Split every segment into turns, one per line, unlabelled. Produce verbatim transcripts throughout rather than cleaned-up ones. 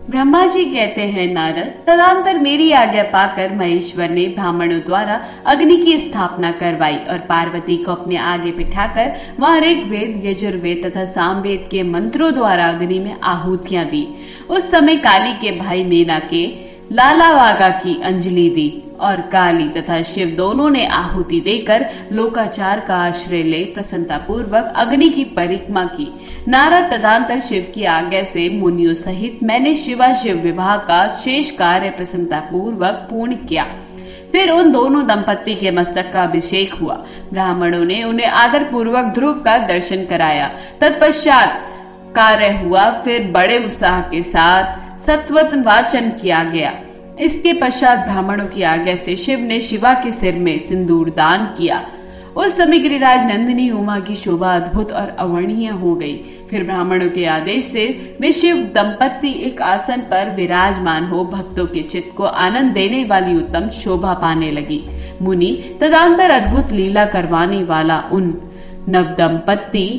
ब्रह्मा जी कहते हैं, नारद, तदंतर मेरी आज्ञा पाकर महेश्वर ने ब्राह्मणों द्वारा अग्नि की स्थापना करवाई और पार्वती को अपने आगे बिठाकर वहां ऋग्वेद, यजुर्वेद तथा सामवेद के मंत्रों द्वारा अग्नि में आहुतियां दी। उस समय काली के भाई मेना के लालावागा की अंजलि दी और काली तथा शिव दोनों ने आहुति देकर लोकाचार का आश्रय ले प्रसन्नता पूर्वक अग्नि की परिक्रमा की। नारद तदंतर शिव की आज्ञा से मुनियों सहित मैंने शिवा शिव विवाह का शेष कार्य प्रसन्नता पूर्वक पूर्ण किया। फिर उन दोनों दंपत्ति के मस्तक का अभिषेक हुआ। ब्राह्मणों ने उन्हें आदर पूर्वक ध्रुव का दर्शन कराया। तत्पश्चात कार्य हुआ। फिर बड़े उत्साह के साथ सत्वत वाचन किया गया। इसके पश्चात ब्राह्मणों की आज्ञा से शिव ने शिवा के सिर में सिंदूर दान किया। उस समय गिरिराज नंदिनी उमा की शोभा अद्भुत और अवर्णीय हो गई। फिर ब्राह्मणों के आदेश से वे शिव दंपत्ति एक आसन पर विराजमान हो भक्तों के चित्त को आनंद देने वाली उत्तम शोभा पाने लगी। मुनि तदंतर अद्भुत लीला करवाने वाला उन नव दंपत्ति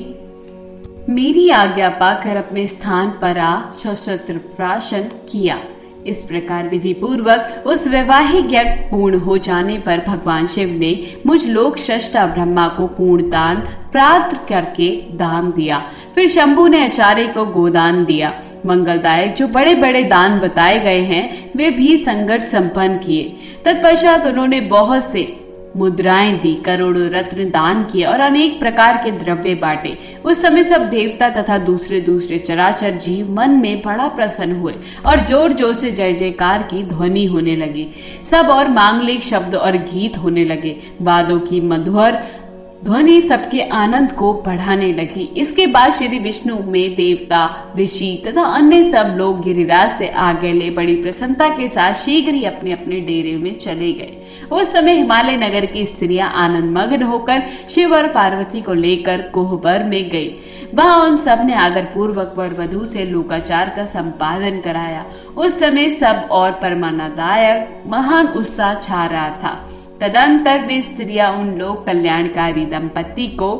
मेरी आज्ञा पाकर अपने स्थान पर आ शस्त्र प्राशन किया। इस प्रकार विधि पूर्वक उस वैवाहिक यज्ञ पूर्ण हो जाने पर भगवान शिव ने मुझ लोक सृष्टा ब्रह्मा को पूर्ण दान प्राप्त करके दान दिया। फिर शंभु ने आचार्य को गोदान दिया। मंगलदायक जो बड़े बड़े दान बताए गए हैं वे भी संघर्ष संपन्न किए। तत्पश्चात उन्होंने बहुत से मुद्राएं दी, करोड़ों रत्न दान किए और अनेक प्रकार के द्रव्य बांटे। उस समय सब देवता तथा दूसरे दूसरे चराचर जीव मन में बड़ा प्रसन्न हुए और जोर जोर से जय जयकार की ध्वनि होने लगी। सब और मांगलिक शब्द और गीत होने लगे। वादों की मधुर ध्वनि सबके आनंद को बढ़ाने लगी। इसके बाद श्री विष्णु में देवता, ऋषि तथा अन्य सब लोग गिरिराज से आगे ले बड़ी प्रसन्नता के साथ शीघ्र ही अपने अपने डेरे में चले गए। उस समय हिमालय नगर की स्त्रियां आनंद मग्न होकर शिव और पार्वती को लेकर कोहबर में गई। वहां उन सब ने आदर पूर्वक वर वधू से लोकाचार का संपादन कराया। उस समय सब और परमानंददायक महान उत्साह छा रहा था। तदंतर वे स्त्रियां उन लोक कल्याणकारी दंपत्ति को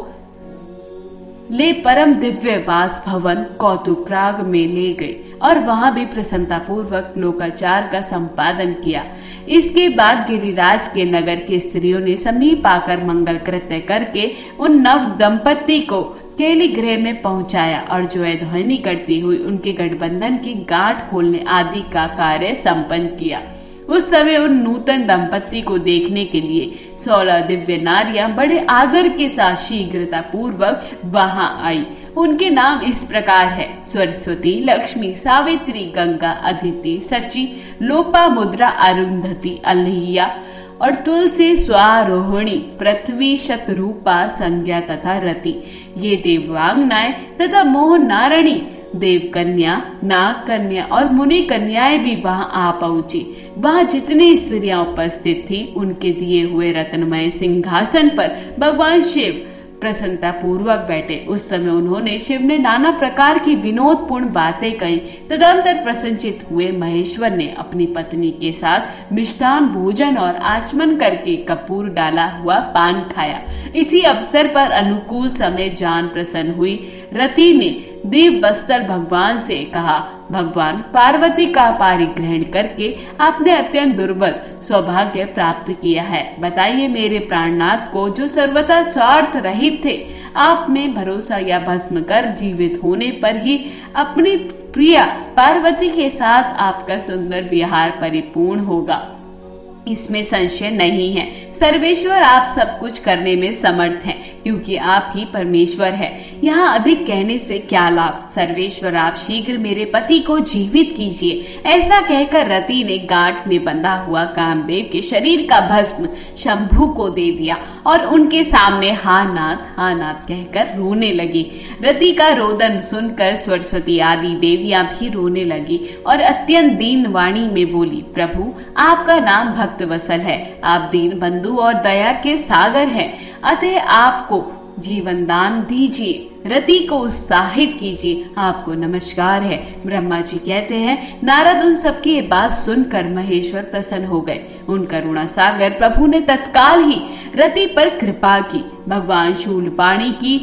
ले परम दिव्य वास भवन कौतुकराग में ले गए और वहां भी प्रसन्नता पूर्वक लोकाचार का संपादन किया। इसके बाद गिरिराज के नगर के स्त्रियों ने समीप आकर मंगल कृत्य करके उन नव दंपत्ति को केली गृह में पहुंचाया और जो ध्वनि करती हुई उनके गठबंधन की गांठ खोलने आदि का कार्य संपन्न किया। उस समय उन नूतन दंपत्ति को देखने के लिए सोलह दिव्य नारियां बड़े आदर के साथ शीघ्रता पूर्वक वहां आई। उनके नाम इस प्रकार है: सरस्वती, लक्ष्मी, सावित्री, गंगा, अदिति, सची, लोपा, मुद्रा, अरुंधति, अल्हिया और तुलसी, स्वारोहिणी, पृथ्वी, शतरूपा, संज्ञा तथा रति। ये देवांगनाएं तथा मोह नारणी, देव कन्या, नाग कन्या और मुनि कन्याएं भी वहां आ पहुंची। वहां जितनी स्त्रियां उपस्थित थी उनके दिए हुए रत्नमय सिंहासन पर भगवान शिव प्रसन्नता पूर्वक बैठे। उस समय उन्होंने शिव ने नाना प्रकार की विनोदपूर्ण बातें कही। तदंतर प्रसन्नचित हुए महेश्वर ने अपनी पत्नी के साथ मिष्टान भोजन और आचमन करके कपूर डाला हुआ पान खाया। इसी अवसर पर अनुकूल समय जान प्रसन्न हुई रति ने दिव्य वस्त्र भगवान से कहा, भगवान पार्वती का पारिग्रहण करके आपने अत्यंत दुर्बल सौभाग्य प्राप्त किया है। बताइए मेरे प्राणनाथ को जो सर्वथा स्वार्थ रहित थे, आप में भरोसा या भस्म कर जीवित होने पर ही अपनी प्रिया पार्वती के साथ आपका सुंदर विहार परिपूर्ण होगा, इसमें संशय नहीं है। सर्वेश्वर आप सब कुछ करने में समर्थ हैं, क्योंकि आप ही परमेश्वर हैं। यहाँ अधिक कहने से क्या लाभ। सर्वेश्वर आप शीघ्र मेरे पति को जीवित कीजिए। ऐसा कहकर रति ने गांठ में बंधा हुआ कामदेव के शरीर का भस्म शंभु को दे दिया और उनके सामने हा नाथ हा नाथ कहकर रोने लगी। रति का रोदन सुनकर सरस्वती आदि देवियां भी रोने लगी और अत्यंत दीन वाणी में बोली, प्रभु आपका नाम भक्त वत्सल है, आप दीन बंधु और दया के सागर हैं, अतः आपको जीवन दान दीजिए, रति को उत्साहित कीजिए, आपको नमस्कार है। ब्रह्मा जी कहते हैं, नारद उन सबकी ये बात सुनकर महेश्वर प्रसन्न हो गए। उन करुणा सागर प्रभु ने तत्काल ही रति पर कृपा की। भगवान शूलपाणी की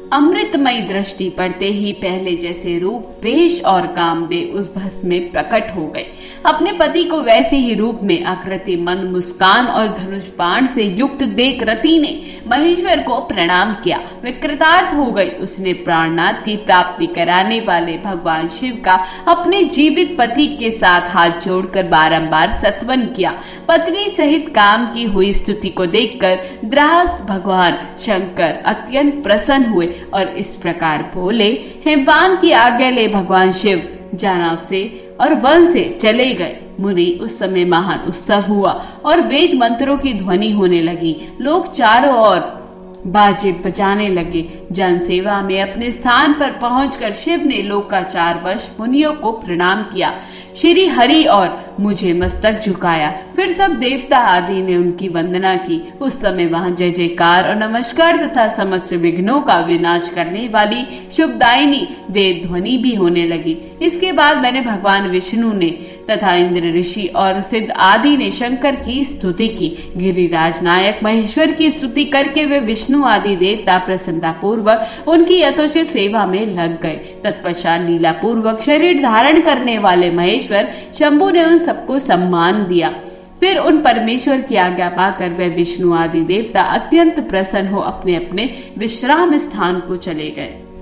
अमृतमयी दृष्टि पड़ते ही पहले जैसे रूप, वेश और कामदेव उस भस्म में प्रकट हो गए। अपने पति को वैसे ही रूप में आकृति मंद मुस्कान और धनुष बाण से युक्त देख रति ने महेश्वर को प्रणाम किया। वे कृतार्थ हो गई। उसने प्राणनाथ की प्राप्ति कराने वाले भगवान शिव का अपने जीवित पति के साथ हाथ जोड़कर बारंबार सत्वन किया। पत्नी सहित काम की हुई स्तुति को देखकर द्रास भगवान शंकर अत्यंत प्रसन्न हुए और इस प्रकार बोले, हिमवान की आज्ञा ले भगवान शिव जानव से और वन से चले गए। मुनि उस समय महान उत्सव हुआ और वेद मंत्रों की ध्वनि होने लगी। लोग चारों ओर बाजे बजाने लगे। जन सेवा में अपने स्थान पर पहुंचकर शिव ने लोकाचार वश मुनियों को प्रणाम किया। श्री हरि और मुझे मस्तक झुकाया। फिर सब देवता आदि ने उनकी वंदना की। उस समय वहां जय जयकार और नमस्कार तथा समस्त विघ्नों का विनाश करने वाली शुभदायिनी वेद ध्वनि भी होने लगी। इसके बाद मैंने भगवान विष्णु ने तथा इंद्र ऋषि और सिद्ध आदि ने शंकर की स्तुति की। गिरिराज नायक महेश्वर की स्तुति करके वे विष्णु आदि देवता प्रसन्नता पूर्वक उनकी यथोचित सेवा में लग गए। तत्पश्चात लीला पूर्वक शरीर धारण करने वाले महेश्वर शंभु ने उन सबको सम्मान दिया। फिर उन परमेश्वर की आज्ञा पाकर वे विष्णु आदि देवता अत्यंत प्रसन्न हो अपने अपने विश्राम स्थान को चले गए।